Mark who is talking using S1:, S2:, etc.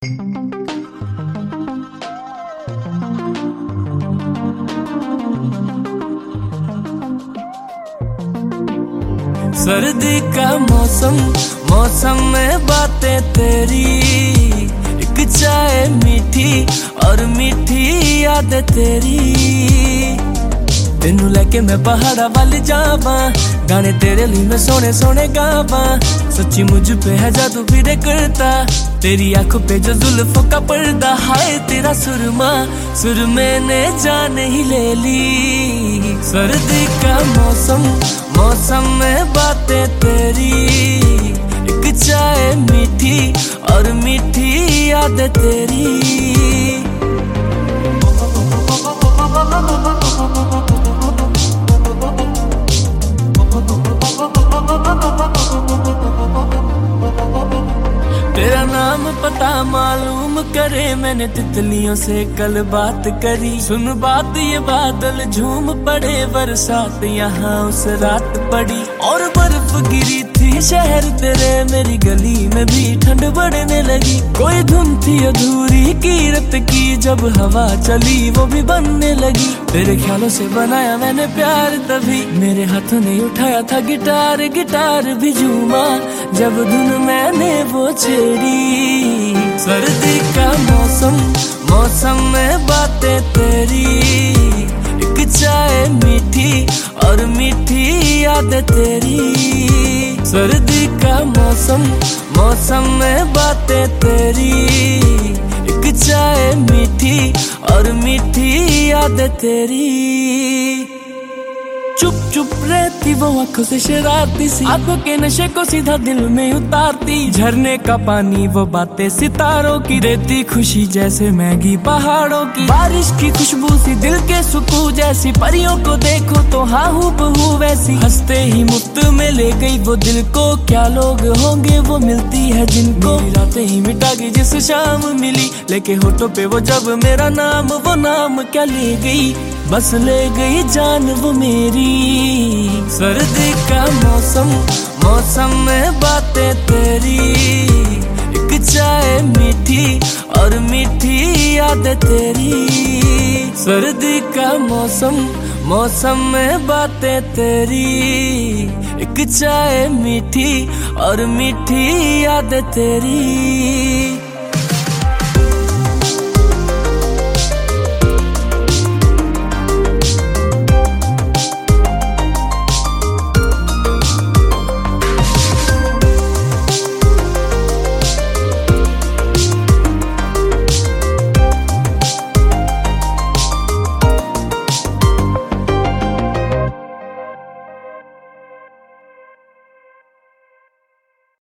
S1: सर्दी का मौसम, मौसम में बातें तेरी, एक चाय मीठी और मीठी याद तेरी। तेनू लेके मैं पहाड़ा वाली जावा, गाने तेरे लिए मैं सोने सोने गावा। सच्ची मुझ पे है जादू फिरे करता, तेरी आंखों पे जो जुल्फों का पर्दा। हाय तेरा सुरमा, सुर मैंने जान ही ले ली। सर्दी का मौसम, मौसम में बातें तेरी, एक चाय मीठी और मीठी याद तेरी। तेरा नाम पता मालूम करे मैंने तितलियों से कल बात करी। सुन बात ये बादल झूम पड़े, बरसात यहाँ उस रात पड़ी। और बर्फ गिरी थी शहर तेरे, मेरी गली में भी ठंड बढ़ने लगी। कोई धुन थी अधूरी कीरत की, जब हवा चली वो भी बनने लगी। तेरे ख्यालों से बनाया मैंने प्यार तभी, मेरे हाथों ने उठाया था गिटार। गिटार भी झूमा जब धुन मैंने वो छेड़ी। सर्दी का मौसम, मौसम में बातें तेरी, एक चाय मीठी और मीठी याद तेरी। सर्दी का मौसम, मौसम में बातें तेरी, एक चाय मीठी और मीठी याद तेरी। चुप चुप रहती वो आंखों से शरारती सी, आंखों के नशे को सीधा दिल में उतारती। झरने का पानी वो बातें सितारों की, देती खुशी जैसे मैगी पहाड़ों की। बारिश की खुशबू सी दिल के सुकून जैसी, परियों को देखो तो हाँ हूबहू वैसी। हंसते ही मुफ्त में ले गई वो दिल को, क्या लोग होंगे वो मिलती है जिनको। रातें ही मिटा गई जिस शाम मिली, लेके होठों पे वो जब मेरा नाम। वो नाम क्या ले गई, बस ले गई जान वो मेरी। सर्दी का मौसम, मौसम में बातें तेरी, एक चाय मीठी और मीठी याद तेरी। सर्दी का मौसम, मौसम में बातें तेरी, एक चाय मीठी और मीठी याद तेरी।